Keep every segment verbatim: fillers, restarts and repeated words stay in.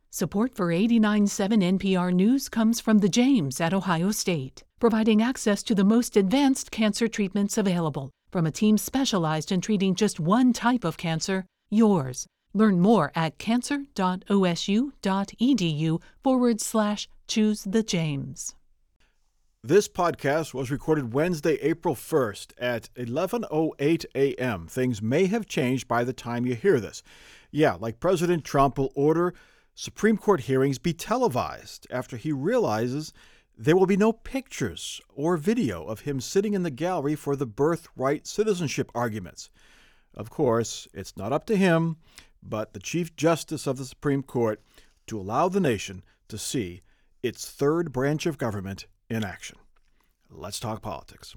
Support for eighty-nine point seven N P R News comes from the James at Ohio State, providing access to the most advanced cancer treatments available from a team specialized in treating just one type of cancer, yours. Learn more at cancer.osu.edu forward slash choose the James. This podcast was recorded Wednesday, April first at eleven oh eight a.m. Things may have changed by the time you hear this. Yeah, like President Trump will order Supreme Court hearings be televised after he realizes there will be no pictures or video of him sitting in the gallery for the birthright citizenship arguments. Of course, it's not up to him, but the Chief Justice of the Supreme Court to allow the nation to see its third branch of government in action. Let's talk politics.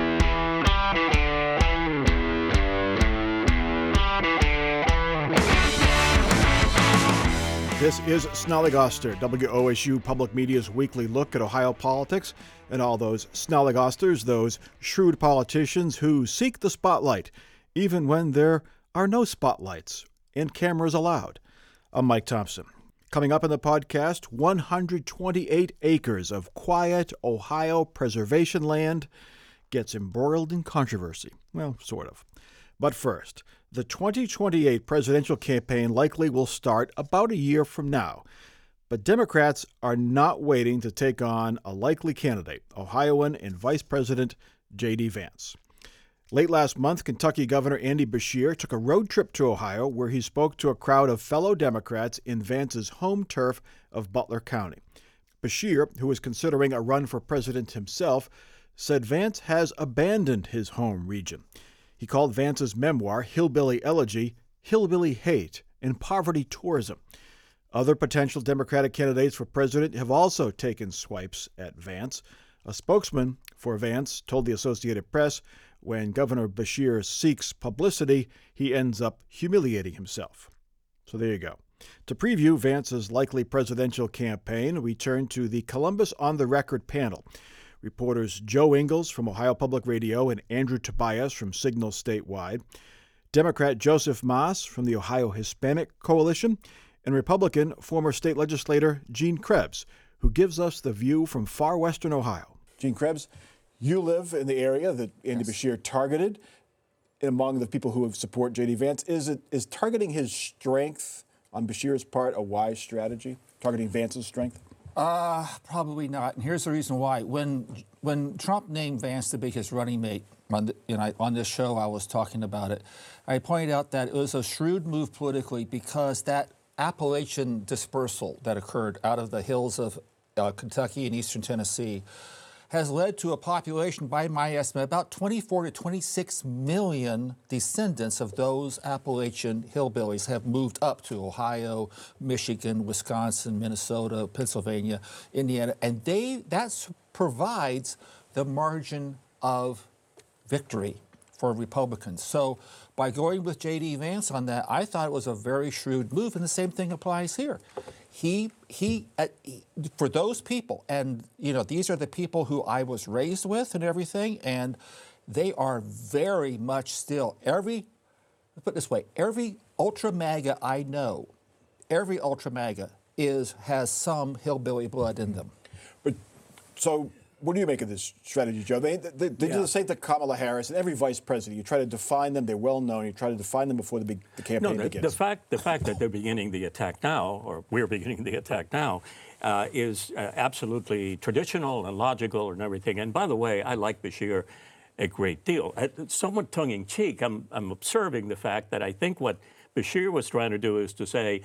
This is Snollygoster, W O S U Public Media's weekly look at Ohio politics and all those Snollygosters, those shrewd politicians who seek the spotlight, even when there are no spotlights and cameras allowed. I'm Mike Thompson. Coming up in the podcast, one hundred twenty-eight acres of quiet Ohio preservation land gets embroiled in controversy. Well, sort of. But first, the twenty twenty-eight presidential campaign likely will start about a year from now. But Democrats are not waiting to take on a likely candidate, Ohioan and Vice President J D. Vance. Late last month, Kentucky Governor Andy Beshear took a road trip to Ohio where he spoke to a crowd of fellow Democrats in Vance's home turf of Butler County. Beshear, who is considering a run for president himself, said Vance has abandoned his home region. He called Vance's memoir, Hillbilly Elegy, Hillbilly Hate and Poverty Tourism. Other potential Democratic candidates for president have also taken swipes at Vance. A spokesman for Vance told the Associated Press when Governor Beshear seeks publicity, he ends up humiliating himself. So there you go. To preview Vance's likely presidential campaign, we turn to the Columbus On the Record panel. Reporters Joe Ingles from Ohio Public Radio and Andrew Tobias from Signal Statewide, Democrat Joseph Maas from the Ohio Hispanic Coalition, and Republican former state legislator Gene Krebs, who gives us the view from far western Ohio. Gene Krebs, you live in the area that Andy yes. Beshear targeted. Among the people who support J D. Vance, is it is targeting his strength on Beshear's part a wise strategy, targeting Vance's strength? Uh, probably not, and here's the reason why. When when Trump named Vance to be his running mate, on, the, you know, on this show I was talking about it, I pointed out that it was a shrewd move politically because that Appalachian dispersal that occurred out of the hills of uh, Kentucky and eastern Tennessee has led to a population, by my estimate, about twenty-four to twenty-six million descendants of those Appalachian hillbillies have moved up to Ohio, Michigan, Wisconsin, Minnesota, Pennsylvania, Indiana, and they that provides the margin of victory for Republicans. So by going with J D. Vance on that, I thought it was a very shrewd move, and the same thing applies here. He, he, uh, he, for those people, and, you know, these are the people who I was raised with and everything, and they are very much still, every, put it this way, every ultra MAGA I know, every ultra MAGA is, has some hillbilly blood in them. But, so, what do you make of this strategy, Joe? They, they, they yeah. do the same to Kamala Harris and every vice president. You try to define them; they're well known. You try to define them before the, big, the campaign no, the, begins. The fact, the fact that they're beginning the attack now, or we're beginning the attack now, uh, is uh, absolutely traditional and logical and everything. And by the way, I like Beshear a great deal. Uh, somewhat tongue-in-cheek, I'm, I'm observing the fact that I think what Beshear was trying to do is to say,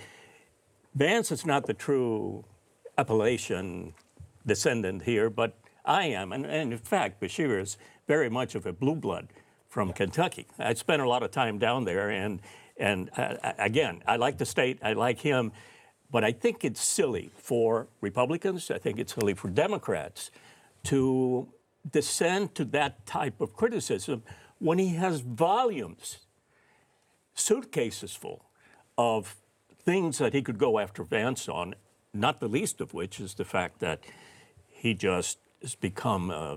Vance is not the true Appalachian descendant here, but I am, and, and in fact, Beshear is very much of a blue blood from yeah. Kentucky. I spent a lot of time down there, and and uh, again, I like the state, I like him, but I think it's silly for Republicans, I think it's silly for Democrats to descend to that type of criticism when he has volumes, suitcases full of things that he could go after Vance on, not the least of which is the fact that he just has become a,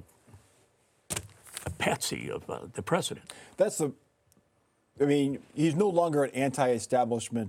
a patsy of uh, the president. That's the, I mean, he's no longer an anti-establishment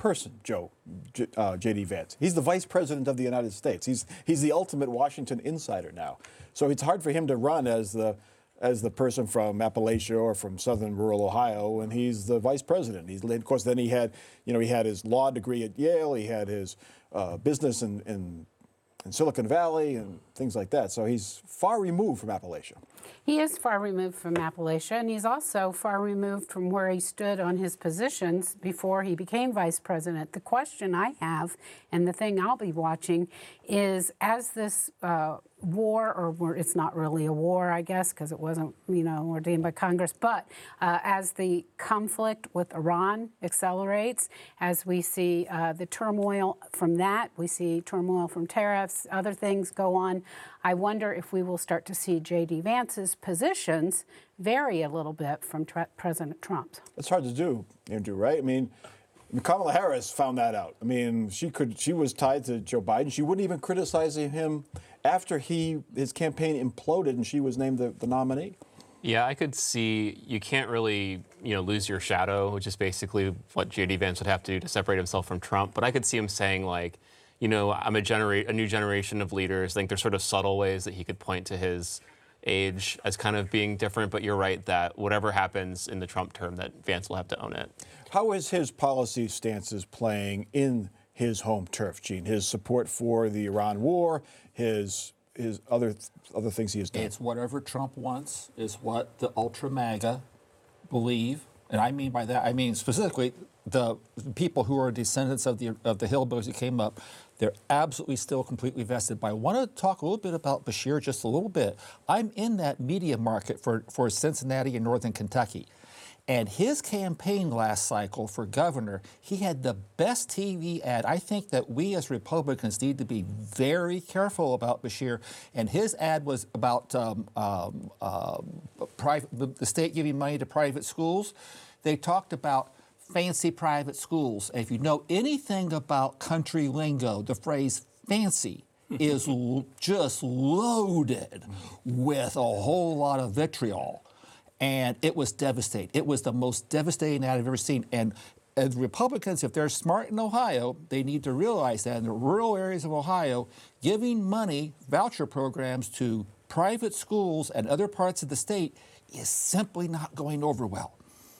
person, Joe, J, uh, J D Vance. He's the vice president of the United States. He's he's the ultimate Washington insider now. So it's hard for him to run as the as the person from Appalachia or from southern rural Ohio when he's the vice president. He's, of course, then he had, you know, he had his law degree at Yale. He had his uh, business in, in in Silicon Valley and things like that. So he's far removed from Appalachia. He is far removed from Appalachia, and he's also far removed from where he stood on his positions before he became vice president. The question I have, and the thing I'll be watching, is as this uh, war, or it's not really a war, I guess, because it wasn't, you know, ordained by Congress, but uh, as the conflict with Iran accelerates, as we see uh, the turmoil from that, we see turmoil from tariffs, other things go on, I wonder if we will start to see J D Vance's positions vary a little bit from tra- President Trump's. It's hard to do, Andrew, right? I mean, Kamala Harris found that out. I mean, she could. She was tied to Joe Biden. She wouldn't even criticize him after he his campaign imploded and she was named the, the nominee. Yeah, I could see you can't really, you know, lose your shadow, which is basically what J D Vance would have to do to separate himself from Trump. But I could see him saying, like, you know, I'm a genera- a new generation of leaders. I think there's sort of subtle ways that he could point to his age as kind of being different. But you're right that whatever happens in the Trump term, that Vance will have to own it. How is his policy stances playing in his home turf, Gene? His support for the Iran war, his his other other things he has done. It's whatever Trump wants is what the ultra MAGA believe, and I mean by that I mean specifically the people who are descendants of the of the hillbillies who came up. They're absolutely still completely vested. But I want to talk a little bit about Beshear just a little bit. I'm in that media market for, for Cincinnati and Northern Kentucky. And his campaign last cycle for governor, he had the best T V ad. I think that we as Republicans need to be very careful about Beshear. And his ad was about um, um, uh, private, the, the state giving money to private schools. They talked about fancy private schools. And if you know anything about country lingo, the phrase fancy is l- just loaded with a whole lot of vitriol. And it was devastating. It was the most devastating ad I've ever seen. And as Republicans, if they're smart in Ohio, they need to realize that in the rural areas of Ohio, giving money, voucher programs to private schools and other parts of the state is simply not going over well.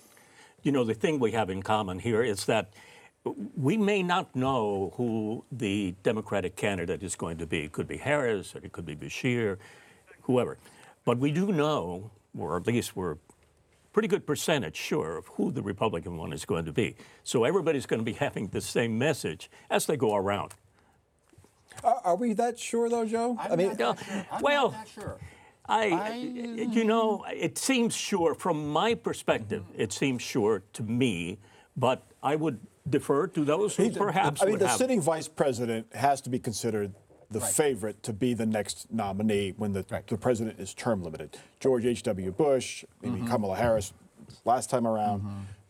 You know, the thing we have in common here is that we may not know who the Democratic candidate is going to be. It could be Harris, or it could be Beshear, whoever. But we do know, or at least we're pretty good percentage sure of who the Republican one is going to be. So everybody's going to be having the same message as they go around. Are, are we that sure, though, Joe? I'm I mean, not that sure. I'm well, not that sure. I, I- you know, it seems sure from my perspective. Mm-hmm. It seems sure to me, but I would defer to those who perhaps I mean, would the have. sitting vice president has to be considered the Right. favorite to be the next nominee when the, Right. the president is term limited. George H W. Bush, maybe Mm-hmm. Kamala Harris last time around.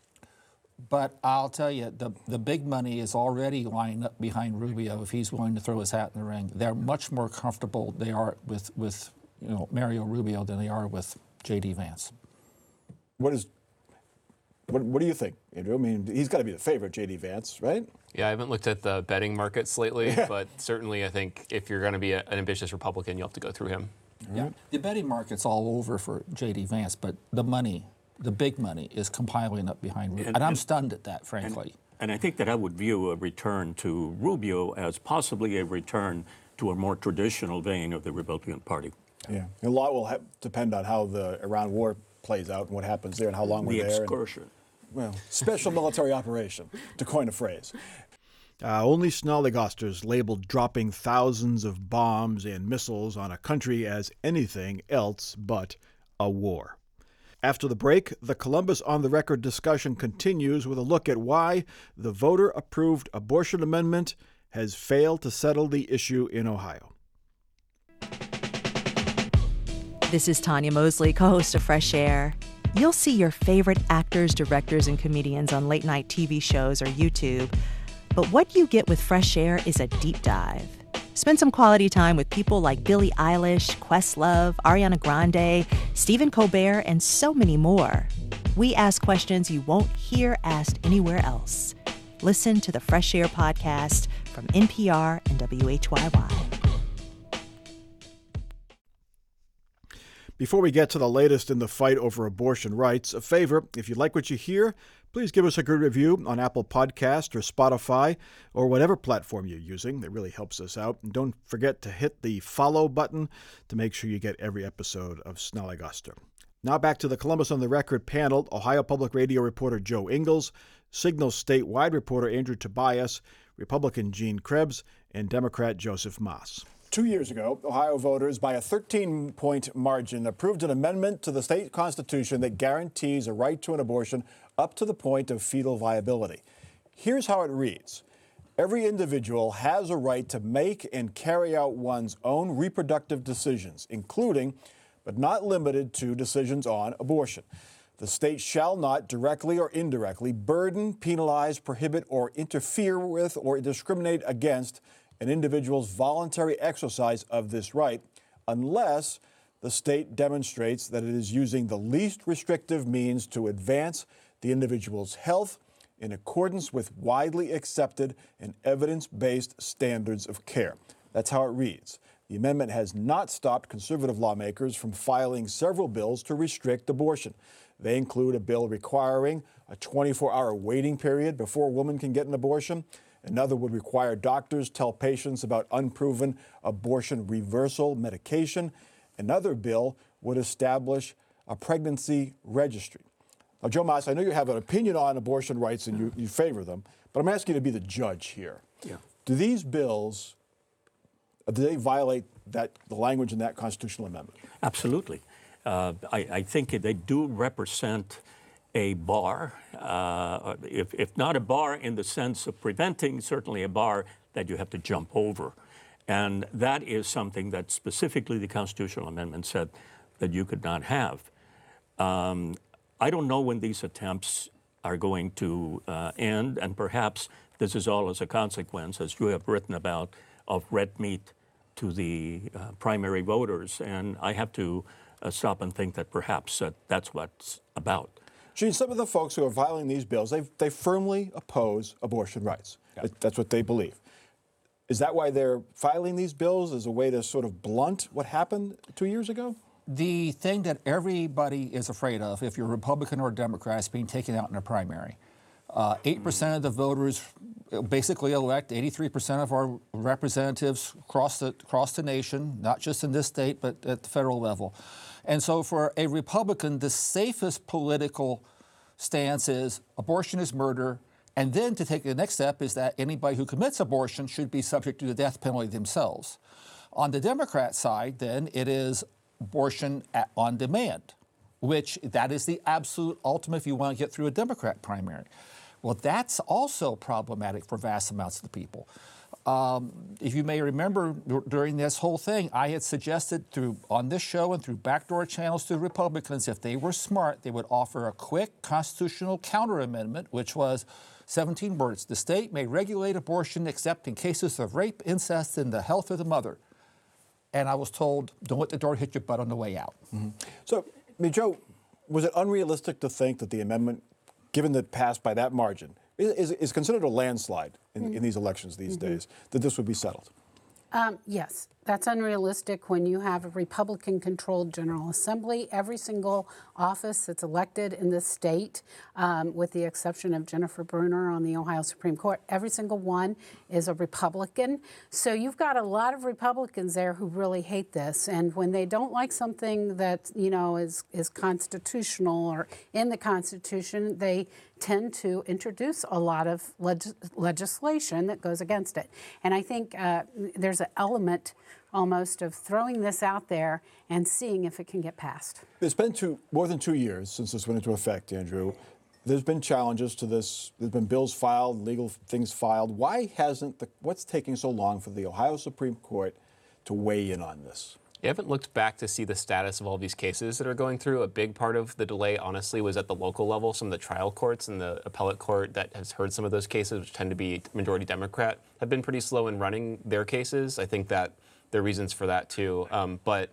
But I'll tell you, the, the big money is already lined up behind Rubio if he's willing to throw his hat in the ring. They're much more comfortable they are with, with you know, Mario Rubio than they are with J D Vance. What is what, what do you think, Andrew? I mean, he's got to be the favorite, J D Vance, right? Yeah, I haven't looked at the betting markets lately, but certainly I think if you're going to be a, an ambitious Republican, you'll have to go through him. Yeah. The betting market's all over for J D Vance, but the money, the big money, is compiling up behind Rubio. And, And- I'm and- stunned at that, frankly. And I think that I would view a return to Rubio as possibly a return to a more traditional vein of the Republican Party. Yeah. A lot will ha- depend on how the Iran war plays out and what happens there and how long The we're there. and- excursion. well, special military operation, to coin a phrase. Uh, only Snolligosters labeled dropping thousands of bombs and missiles on a country as anything else but a war. After the break, the Columbus on the Record discussion continues with a look at why the voter-approved abortion amendment has failed to settle the issue in Ohio. This is Tanya Mosley, co-host of Fresh Air. You'll see your favorite actors, directors, and comedians on late-night T V shows or YouTube. But what you get with Fresh Air is a deep dive. Spend some quality time with people like Billie Eilish, Questlove, Ariana Grande, Stephen Colbert, and so many more. We ask questions you won't hear asked anywhere else. Listen to the Fresh Air podcast from N P R and W H Y Y. Before we get to the latest in the fight over abortion rights, a favor, if you like what you hear, please give us a good review on Apple Podcast or Spotify or whatever platform you're using. It really helps us out. And don't forget to hit the follow button to make sure you get every episode of Snollygoster. Now back to the Columbus on the Record panel, Ohio Public Radio reporter Joe Ingles, Signal statewide reporter Andrew Tobias, Republican Gene Krebs, and Democrat Joseph Moss. Two years ago, Ohio voters, by a thirteen-point margin, approved an amendment to the state constitution that guarantees a right to an abortion up to the point of fetal viability. Here's how it reads. Every individual has a right to make and carry out one's own reproductive decisions, including, but not limited to, decisions on abortion. The state shall not directly or indirectly burden, penalize, prohibit, or interfere with or discriminate against an individual's voluntary exercise of this right unless the state demonstrates that it is using the least restrictive means to advance the individual's health in accordance with widely accepted and evidence-based standards of care. That's how it reads. The amendment has not stopped conservative lawmakers from filing several bills to restrict abortion. They include a bill requiring a twenty-four hour waiting period before a woman can get an abortion. Another would require doctors tell patients about unproven abortion reversal medication. Another bill would establish a pregnancy registry. Now, Joe Moss, I know you have an opinion on abortion rights and you, you favor them, but I'm asking you to be the judge here. Yeah. Do these bills, do they violate that the language in that constitutional amendment? Absolutely. Uh, I, I think they do represent a bar, uh, if, if not a bar in the sense of preventing, certainly a bar that you have to jump over. And that is something that specifically the constitutional amendment said that you could not have. Um, I don't know when these attempts are going to uh, end, and perhaps this is all as a consequence, as you have written about, of red meat to the uh, primary voters. And I have to uh, stop and think that perhaps uh, that's what it's about. Gene, some of the folks who are filing these bills, they they firmly oppose abortion rights. Yeah. That's what they believe. Is that why they're filing these bills, as a way to sort of blunt what happened two years ago? The thing that everybody is afraid of, if you're Republican or Democrat, is being taken out in a primary. Uh, eight percent of the voters basically elect eighty-three percent of our representatives across the, across the nation, not just in this state, but at the federal level. And so for a Republican, the safest political stance is abortion is murder, and then to take the next step is that anybody who commits abortion should be subject to the death penalty themselves. On the Democrat side, then, it is abortion at, on demand, which that is the absolute ultimate if you want to get through a Democrat primary. Well, that's also problematic for vast amounts of the people. Um, if you may remember, during this whole thing, I had suggested through on this show and through backdoor channels to Republicans, if they were smart, they would offer a quick constitutional counter amendment, which was seventeen words. The state may regulate abortion except in cases of rape, incest, and the health of the mother. And I was told, don't let the door hit your butt on the way out. Mm-hmm. So, I mean, Joe, was it unrealistic to think that the amendment, given that it passed by that margin, is, is considered a landslide in, mm-hmm. in these elections these mm-hmm. days, that this would be settled? Um, yes, that's unrealistic when you have a Republican-controlled General Assembly. Every single office that's elected in this state, um, with the exception of Jennifer Brunner on the Ohio Supreme Court, every single one is a Republican. So you've got a lot of Republicans there who really hate this. And when they don't like something that, you know, is, is constitutional or in the Constitution, they tend to introduce a lot of leg- legislation that goes against it. And I think uh, there's an element almost of throwing this out there and seeing if it can get passed. It's been two, more than two years since this went into effect, Andrew. There's been challenges to this. There's been bills filed, legal things filed. Why hasn't the, what's taking so long for the Ohio Supreme Court to weigh in on this? You haven't looked back to see the status of all these cases that are going through. A big part of the delay, honestly, was at the local level. Some of the trial courts and the appellate court that has heard some of those cases, which tend to be majority Democrat, have been pretty slow in running their cases. I think that there are reasons for that, too. Um, but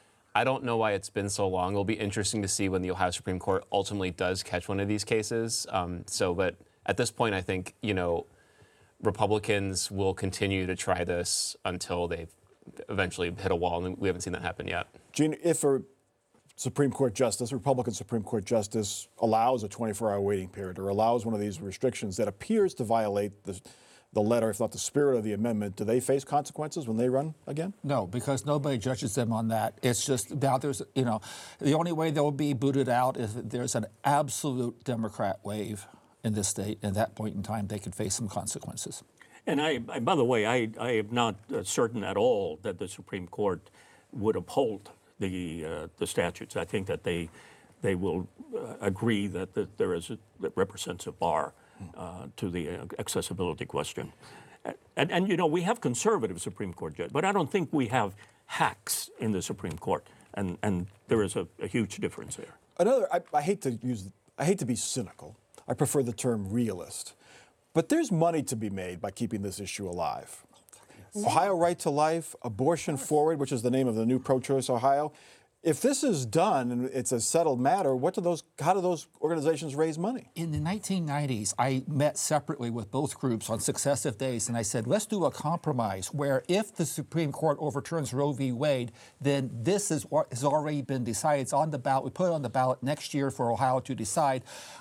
I don't know why it's been so long. It'll be interesting to see when the Ohio Supreme Court ultimately does catch one of these cases. Um, so, but at this point, I think, you know, Republicans will continue to try this until they eventually hit a wall, and we haven't seen that happen yet. Gene, if a Supreme Court justice, a Republican Supreme Court justice, allows a twenty-four hour waiting period or allows one of these restrictions that appears to violate the, the letter, if not the spirit of the amendment, do they face consequences when they run again? No, because nobody judges them on that. It's just now there's, you know, the only way they'll be booted out is if there's an absolute Democrat wave in this state. At that point in time, they could face some consequences. And I, I by the way, I, I am not uh, certain at all that the Supreme Court would uphold the uh, the statutes. I think that they they will uh, agree that, that there is a, that represents a bar uh, to the uh, accessibility question. And, and you know, we have conservative Supreme Court judges, but I don't think we have hacks in the Supreme Court, and and there is a, a huge difference there. Another, I, I hate to use, I hate to be cynical. I prefer the term realist, but there's money to be made by keeping this issue alive. Ohio Right to Life, Abortion Forward, which is the name of the new pro-choice Ohio. If this is done and it's a settled matter, what do those? How do those organizations raise money? In the nineteen nineties, I met separately with both groups on successive days, and I said, let's do a compromise where if the Supreme Court overturns Roe v. Wade, then this is what has already been decided. It's on the ballot. We put it on the ballot next year for Ohio to decide.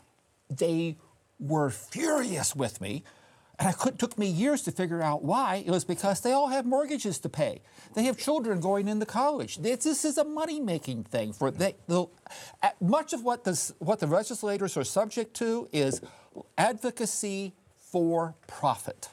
They were furious with me. And it could, took me years to figure out why. It was because they all have mortgages to pay. They have children going into college. This, this is a money-making thing. For they, much of what, this, what the legislators are subject to is advocacy for profit.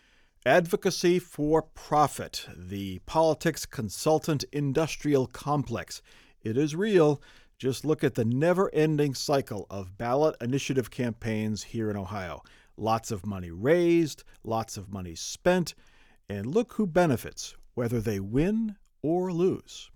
Advocacy for profit, the politics consultant industrial complex. It is real. Just look at the never-ending cycle of ballot initiative campaigns here in Ohio. Lots of money raised, lots of money spent, and look who benefits, whether they win or lose.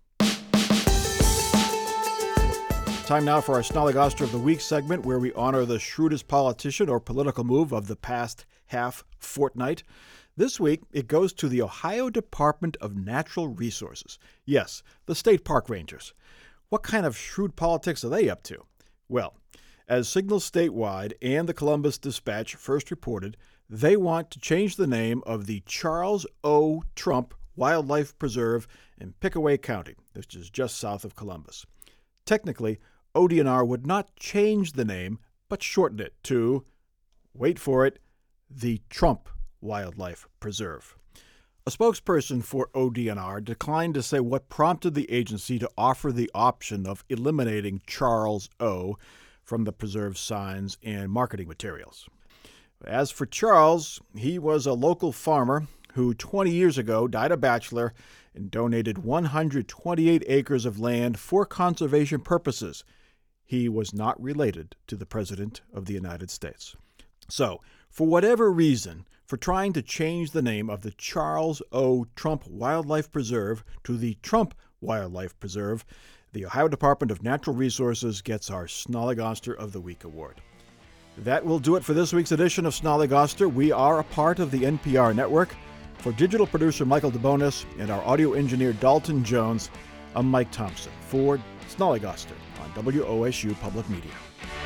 Time now for our Snollygoster of the Week segment, where we honor the shrewdest politician or political move of the past half fortnight. This week, it goes to the Ohio Department of Natural Resources. Yes, the state park rangers. What kind of shrewd politics are they up to? Well, as Signals Statewide and the Columbus Dispatch first reported, they want to change the name of the Charles O. Trump Wildlife Preserve in Pickaway County, which is just south of Columbus. Technically, O D N R would not change the name, but shorten it to, wait for it, the Trump Wildlife Preserve. A spokesperson for O D N R declined to say what prompted the agency to offer the option of eliminating Charles O. from the preserve signs and marketing materials. As for Charles, he was a local farmer who twenty years ago died a bachelor and donated one hundred twenty-eight acres of land for conservation purposes. He was not related to the President of the United States. So, for whatever reason, for trying to change the name of the Charles O. Trump Wildlife Preserve to the Trump Wildlife Preserve, the Ohio Department of Natural Resources gets our Snollygoster of the Week award. That will do it for this week's edition of Snollygoster. We are a part of the N P R network. For digital producer Michael DeBonis and our audio engineer Dalton Jones, I'm Mike Thompson for Snollygoster on W O S U Public Media.